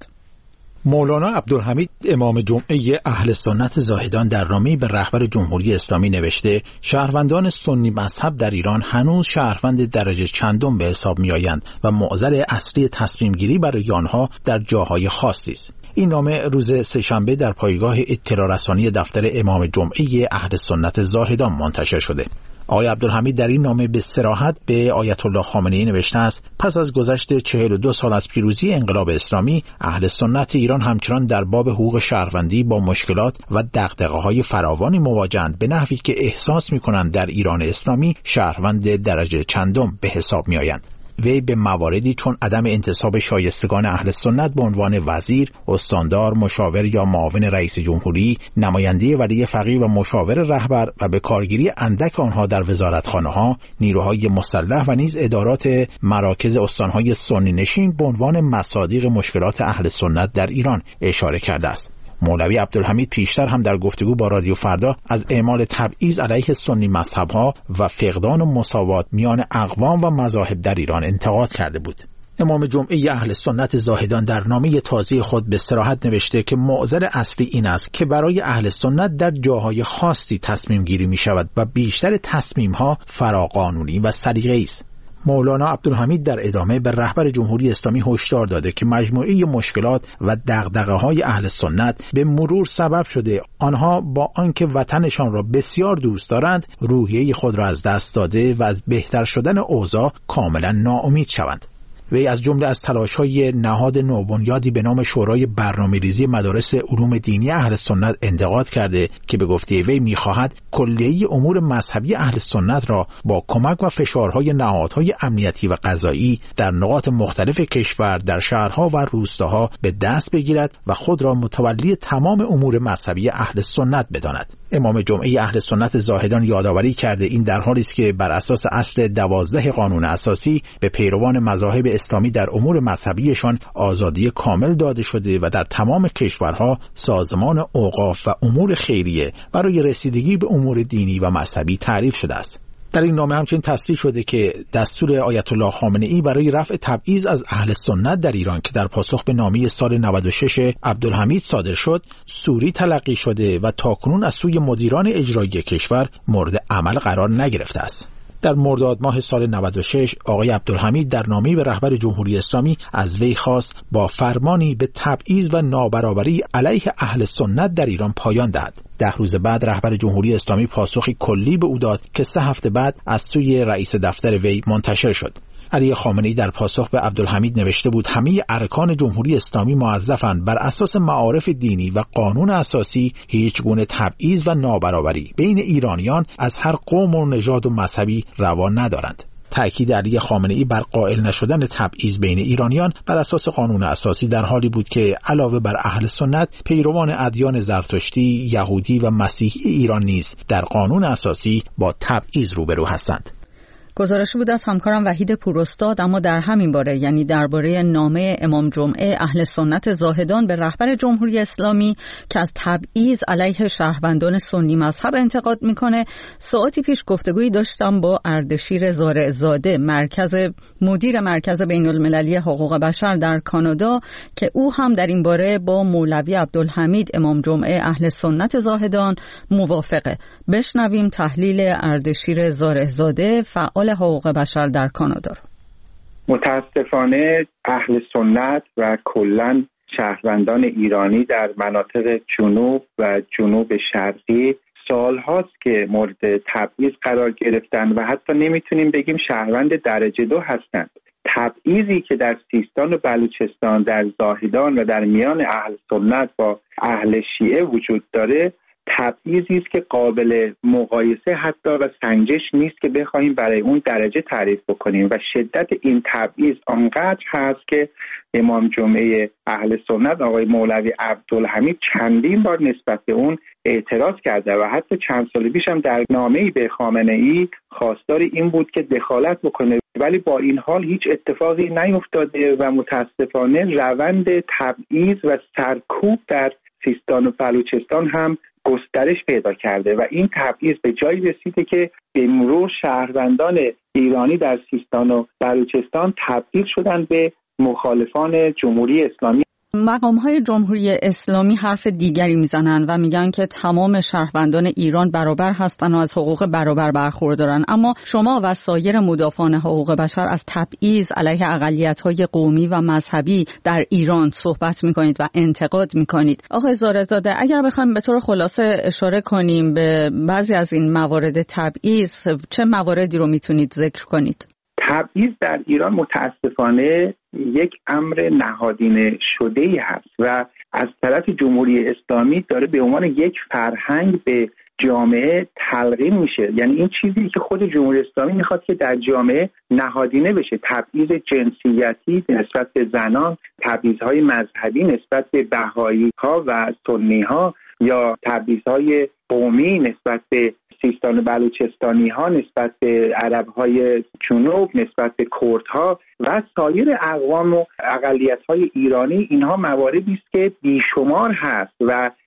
مولانا عبدالحمید امام جمعه اهل سنت زاهدان در نامه‌ای به رهبر جمهوری اسلامی نوشته شهروندان سنی مذهب در ایران هنوز شهروند درجه چندم به حساب می‌آیند و معضل اصلی تصمیم گیری برای آنها در جاهای خاصی است. این نامه روز سه‌شنبه در پایگاه اطلاع رسانی دفتر امام جمعه اهل سنت زاهدان منتشر شده. آقای عبدالحمید در این نامه به صراحت به آیت الله خامنه‌ای نوشته است پس از گذشت چهل و دو سال از پیروزی انقلاب اسلامی اهل سنت ایران همچنان در باب حقوق شهروندی با مشکلات و دغدغه‌های فراوانی مواجه‌اند به نحوی که احساس می‌کنند در ایران اسلامی شهروند درجه چندم به حساب می‌آیند. وی به مواردی چون عدم انتصاب شایستگان اهل سنت به عنوان وزیر، استاندار، مشاور یا معاون رئیس جمهوری، نماینده ولی فقیه و مشاور رهبر و به کارگیری اندک آنها در وزارتخانه‌ها، نیروهای مسلح و نیز ادارات مراکز استانهای سنی نشین به عنوان مصادیق مشکلات اهل سنت در ایران اشاره کرده است. مولوی عبدالحمید پیشتر هم در گفتگو با رادیو فردا از اعمال تبعیض علیه سنی مذهب‌ها و فقدان و مساوات میان اقوام و مذاهب در ایران انتقاد کرده بود. امام جمعه اهل سنت زاهدان در نامه تازه خود به صراحت نوشته که معضل اصلی این است که برای اهل سنت در جاهای خاصی تصمیم گیری می شود و بیشتر تصمیم ها فراقانونی و سلیقه‌ای است. مولانا عبدالحمید در ادامه به رهبر جمهوری اسلامی هشدار داده که مجموعه مشکلات و دغدغه‌های اهل سنت به مرور سبب شده آنها با آنکه وطنشان را بسیار دوست دارند روحیه خود را از دست داده و از بهتر شدن اوضاع کاملا ناامید شوند. وی از جمله از تلاش‌های نهاد نوبنیادی به نام شورای برنامه‌ریزی مدارس علوم دینی اهل سنت انتقاد کرده که به گفته وی می‌خواهد کلیه امور مذهبی اهل سنت را با کمک و فشارهای نهادهای امنیتی و قضایی در نقاط مختلف کشور در شهرها و روستاها به دست بگیرد و خود را متولی تمام امور مذهبی اهل سنت بداند. امام جمعه اهل سنت زاهدان یادآوری کرده این در حالی است که بر اساس اصل دوازده قانون اساسی به پیروان مذاهب اسلامی در امور مذهبیشان آزادی کامل داده شده و در تمام کشورها سازمان اوقاف و امور خیریه برای رسیدگی به امور دینی و مذهبی تعریف شده است. در این نامه همچنین تصریح شده که دستور آیت الله خامنه‌ای برای رفع تبعیض از اهل سنت در ایران که در پاسخ به نامه سال نود و شش عبدالحمید صادر شد سوری تلقی شده و تاکنون از سوی مدیران اجرایی کشور مورد عمل قرار نگرفته است. در مرداد ماه سال نود و شش آقای عبدالحمید در نامه‌ای به رهبر جمهوری اسلامی از وی خواست با فرمانی به تبعیض و نابرابری علیه اهل سنت در ایران پایان دهد. ده روز بعد رهبر جمهوری اسلامی پاسخی کلی به او داد که سه هفته بعد از سوی رئیس دفتر وی منتشر شد. علی خامنه‌ای در پاسخ به عبدالحمید نوشته بود همه ارکان جمهوری اسلامی موظفند بر اساس معارف دینی و قانون اساسی هیچ گونه تبعیض و نابرابری بین ایرانیان از هر قوم و نژاد و مذهبی روا ندارند. تأکید علی خامنه‌ای بر قائل نشدن تبعیض بین ایرانیان بر اساس قانون اساسی در حالی بود که علاوه بر اهل سنت پیروان ادیان زرتشتی، یهودی و مسیحی ایران نیز در قانون اساسی با تبعیض روبرو هستند. گزارشی بود از همکارم وحید پوراستاد. اما در همین باره، یعنی درباره نامه امام جمعه اهل سنت زاهدان به رهبر جمهوری اسلامی که از تبعیض علیه شهروندان سنی مذهب انتقاد میکنه، ساعتی پیش گفتگویی داشتم با اردشیر زارعزاده، مرکز مدیر مرکز بین المللی حقوق بشر در کانادا، که او هم در این باره با مولوی عبدالحمید امام جمعه اهل سنت زاهدان موافقه. بشنویم تحلیل اردشیر زارعزاده، فعال حقوق بشر در کانادا رو. متاسفانه اهل سنت و کلاً شهروندان ایرانی در مناطق جنوب و جنوب شرقی سالهاست که مورد تبعیض قرار گرفتن و حتی نمیتونیم بگیم شهروند درجه دو هستند. تبعیضی که در سیستان و بلوچستان، در زاهدان و در میان اهل سنت با اهل شیعه وجود داره، تبعیضی است که قابل مقایسه حتی و سنجش نیست که بخوایم برای اون درجه تعریف بکنیم و شدت این تبعیض آنقدر هست که امام جمعه اهل سنت آقای مولوی عبدالحمید چندین بار نسبت به اون اعتراض کرده و حتی چند سال پیش هم در نامه‌ای به خامنه‌ای خواستار این بود که دخالت بکنه، ولی با این حال هیچ اتفاقی نیفتاده و متاسفانه روند تبعیض و سرکوب در سیستان و بلوچستان هم گسترش پیدا کرده و این تبعیض به جایی رسیده که امروز شهروندان ایرانی در سیستان و بلوچستان تبدیل شدن به مخالفان جمهوری اسلامی. مقام‌های جمهوری اسلامی حرف دیگری میزنن و میگن که تمام شهروندان ایران برابر هستن و از حقوق برابر برخوردارن، اما شما و سایر مدافعان حقوق بشر از تبعیض علیه اقلیت‌های قومی و مذهبی در ایران صحبت میکنید و انتقاد میکنید. آقای زارعزاده، اگر بخوایم به طور خلاصه اشاره کنیم به بعضی از این موارد تبعیض، چه مواردی رو میتونید ذکر کنید؟ تبعیض در ایران متاسفانه یک امر نهادینه شده‌ای هست و از طرف جمهوری اسلامی داره به عنوان یک فرهنگ به جامعه تلقین میشه. یعنی این چیزی که خود جمهوری اسلامی میخواد که در جامعه نهادینه بشه، تبعیض جنسیتی نسبت به زنان، تبعیض‌های مذهبی نسبت به بهائی‌ها و سنی‌ها، یا تبعیض‌های قومی نسبت به سیستان و بلوچستانی ها، نسبت به عرب های جنوب، نسبت به کرد ها و سایر اقوام و اقلیت های ایرانی. اینها مواردی است که بیشمار هست و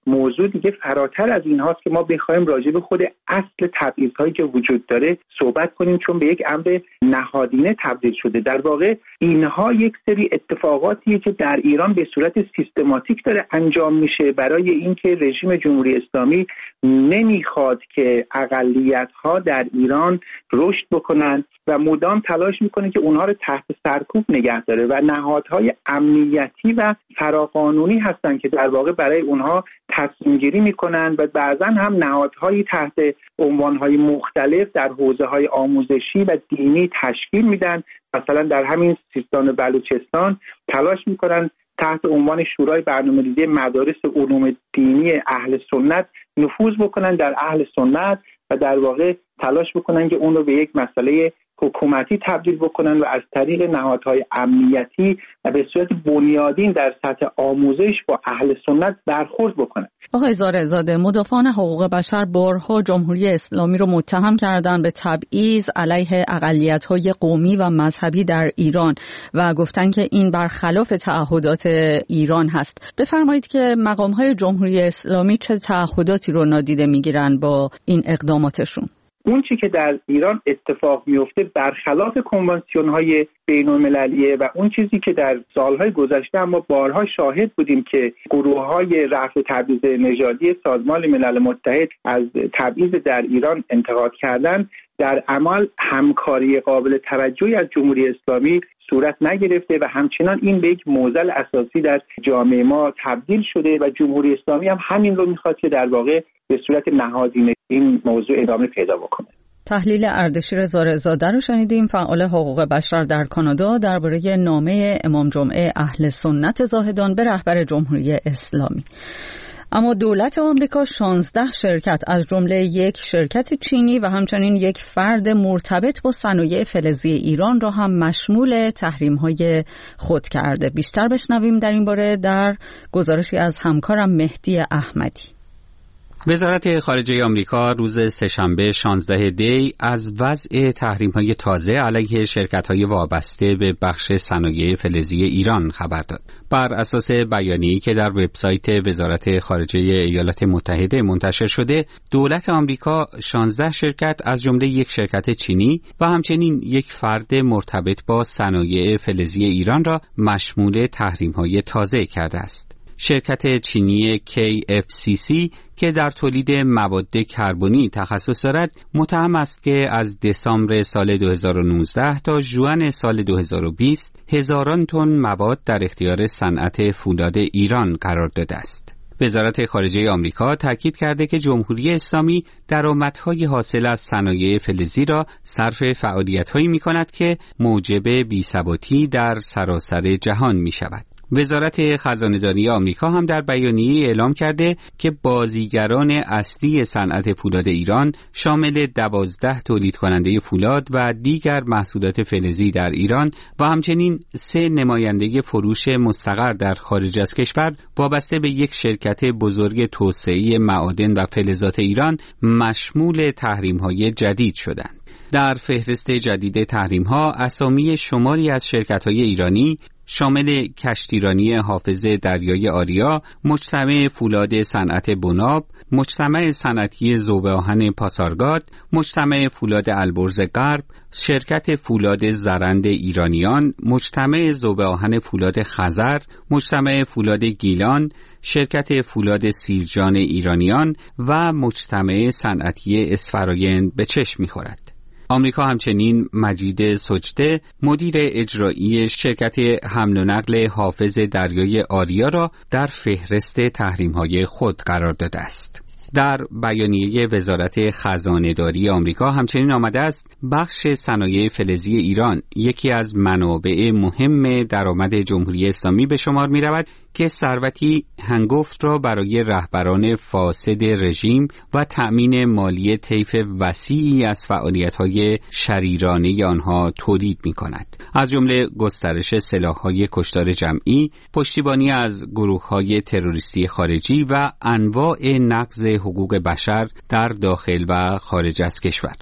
موضوع دیگه فراتر از این هاست که ما بخوایم راجع به خود اصل تبعیض‌هایی که وجود داره صحبت کنیم، چون به یک امر نهادینه تبدیل شده. در واقع اینها یک سری اتفاقاتیه که در ایران به صورت سیستماتیک داره انجام میشه برای اینکه رژیم جمهوری اسلامی نمیخواد که اقلیت‌ها در ایران رشد بکنن و مدام تلاش میکنه که اونها رو تحت سرکوب نگه داره و نهادهای امنیتی و فراقانونی هستن که در واقع برای اونها تصمیم گیری میکنن و بعضا هم نهادهایی تحت عنوانهای مختلف در حوزه‌های آموزشی و دینی تشکیل میدن. مثلا در همین سیستان و بلوچستان تلاش میکنن تحت عنوان شورای برنامه‌ریزی مدارس علوم دینی اهل سنت نفوذ بکنن در اهل سنت و در واقع تلاش بکنن که اون رو به یک مسئله حکومتی تبدیل بکنن و از طریق نهادهای امنیتی و به صورت بنیادین در سطح آموزش با اهل سنت برخورد بکنن. آقای زارعزاده، مدافعان حقوق بشر بارها جمهوری اسلامی رو متهم کردن به تبعیض علیه اقلیت‌های قومی و مذهبی در ایران و گفتن که این برخلاف تعهدات ایران هست. بفرمایید که مقام‌های جمهوری اسلامی چه تعهداتی رو نادیده می‌گیرن با این اقداماتشون؟ اون چی که در ایران اتفاق میفته برخلاف کنوانسیون‌های بین‌المللیه و اون چیزی که در سالهای گذشته ما بارها شاهد بودیم که گروه‌های رفع تبعیض نژادی سازمان ملل متحد از تبعیض در ایران انتقاد کردن، در عمل همکاری قابل توجهی از جمهوری اسلامی صورت نگرفته و همچنان این به یک معضل اساسی در جامعه ما تبدیل شده و جمهوری اسلامی هم همین رو میخواد که در واقع به صورت نهادینه این موضوع ادامه پیدا بکنه. تحلیل اردشیر زارعزاده رو شنیدیم، فعال حقوق بشر در کانادا، درباره نامه امام جمعه اهل سنت زاهدان به رهبر جمهوری اسلامی. اما دولت آمریکا شانزده شرکت از جمله یک شرکت چینی و همچنین یک فرد مرتبط با صنایع فلزی ایران را هم مشمول تحریم‌های خود کرده. بیشتر بشنویم در این باره در گزارشی از همکارم مهدی احمدی. وزارت خارجه آمریکا روز سه‌شنبه شانزده دی از وضع تحریم‌های تازه علیه شرکت‌های وابسته به بخش صنایع فلزی ایران خبر داد. بر اساس بیانیه‌ای که در وبسایت وزارت خارجه ایالات متحده منتشر شده، دولت آمریکا شانزده شرکت از جمله یک شرکت چینی و همچنین یک فرد مرتبط با صنایع فلزی ایران را مشمول تحریم‌های تازه کرده است. شرکت چینی کی اف سی سی که در تولید مواد کربنی تخصص دارد متهم است که از دسامبر سال دو هزار و نوزده تا ژوئن سال دو هزار و بیست هزاران تن مواد در اختیار صنعت فولاد ایران قرار داده است. وزارت خارجه آمریکا تاکید کرده که جمهوری اسلامی درآمدهای حاصل از صنایع فلزی را صرف فعالیت‌هایی می‌کند که موجب بی‌ثباتی در سراسر جهان می‌شود. وزارت خزانه‌داری آمریکا هم در بیانیه اعلام کرده که بازیگران اصلی صنعت فولاد ایران شامل دوازده تولید کننده فولاد و دیگر محصولات فلزی در ایران و همچنین سه نماینده فروش مستقر در خارج از کشور وابسته به یک شرکت بزرگ توسعه معادن و فلزات ایران مشمول تحریم‌های جدید شدند. در فهرست جدید تحریم‌ها اسامی شماری از شرکت‌های ایرانی شامل کشتیرانی حافظ دریای آریا، مجتمع فولاد صنعت بناب، مجتمع صنعتی ذوب آهن پاسارگاد، مجتمع فولاد البرز غرب، شرکت فولاد زرند ایرانیان، مجتمع ذوب آهن فولاد خزر، مجتمع فولاد گیلان، شرکت فولاد سیرجان ایرانیان و مجتمع صنعتی اسفراین به چشم می‌خورد. آمریکا همچنین مجید سجده مدیر اجرایی شرکت حمل و نقل حافظ دریای آریا را در فهرست تحریم‌های خود قرار داده است. در بیانیه وزارت خزانه‌داری آمریکا همچنین آمده است بخش صنایع فلزی ایران یکی از منابع مهم درآمد جمهوری اسلامی به شمار می‌رود که ثروتی هنگفت را برای رهبران فاسد رژیم و تأمین مالی طیف وسیعی از فعالیت‌های شریرانه آنها تولید می‌کند، از جمله گسترش سلاح‌های کشتار جمعی، پشتیبانی از گروه‌های تروریستی خارجی و انواع نقض حقوق بشر در داخل و خارج از کشور.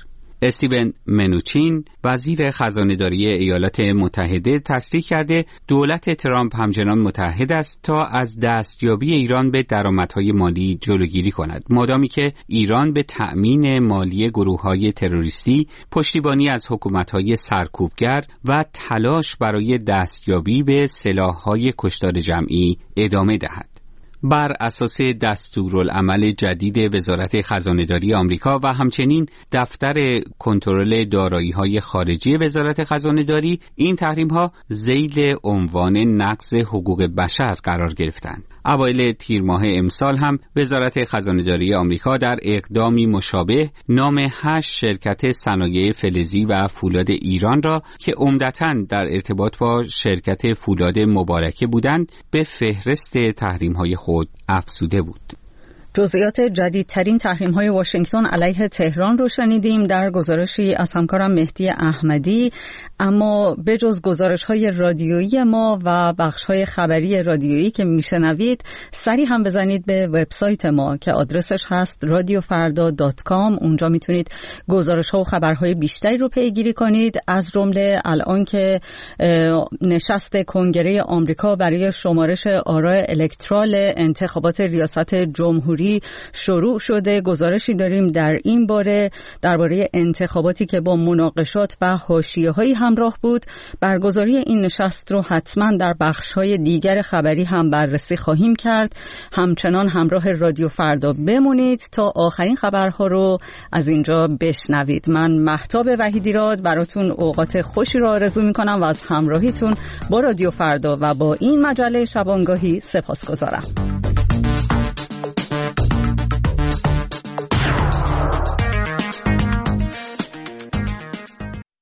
استیون منوچین وزیر خزانه‌داری ایالات متحده تصریح کرده دولت ترامپ همچنان متحد است تا از دستیابی ایران به درآمدهای مالی جلوگیری کند، مادامی که ایران به تأمین مالی گروه‌های تروریستی، پشتیبانی از حکومت‌های سرکوبگر و تلاش برای دستیابی به سلاح‌های کشتار جمعی ادامه دهد. بر اساس دستورالعمل جدید وزارت خزانه‌داری آمریکا و همچنین دفتر کنترل دارایی‌های خارجی وزارت خزانه‌داری، این تحریم‌ها ذیل عنوان نقض حقوق بشر قرار گرفتند. اوایل تیر ماه امسال هم وزارت خزانه‌داری آمریکا در اقدامی مشابه نام هشت شرکت صنایع فلزی و فولاد ایران را که عمدتاً در ارتباط با شرکت فولاد مبارکه بودند به فهرست تحریم‌های خود افزوده بود. جزئیات جدیدترین تحریم‌های واشنگتن علیه تهران رو شنیدیم در گزارشی از همکارم مهدی احمدی. اما بجز گزارش‌های رادیویی ما و بخش‌های خبری رادیویی که میشنوید، سری هم بزنید به وبسایت ما که آدرسش هست رادیو فردا دات کام. اونجا میتونید گزارش‌ها و خبرهای بیشتری رو پیگیری کنید، از جمله الان که نشست کنگره آمریکا برای شمارش آراء الکترال انتخابات ریاست جمهوری شروع شده. گزارشی داریم در این باره درباره انتخاباتی که با مناقشات و حاشیه‌هایی همراه بود. برگزاری این نشست رو حتما در بخش‌های دیگر خبری هم بررسی خواهیم کرد. همچنان همراه رادیو فردا بمونید تا آخرین خبرها رو از اینجا بشنوید. من مهتاب وحیدیراد براتون اوقات خوشی رو آرزو می‌کنم و از همراهیتون با رادیو فردا و با این مجله شبانگاهی سپاسگزارم.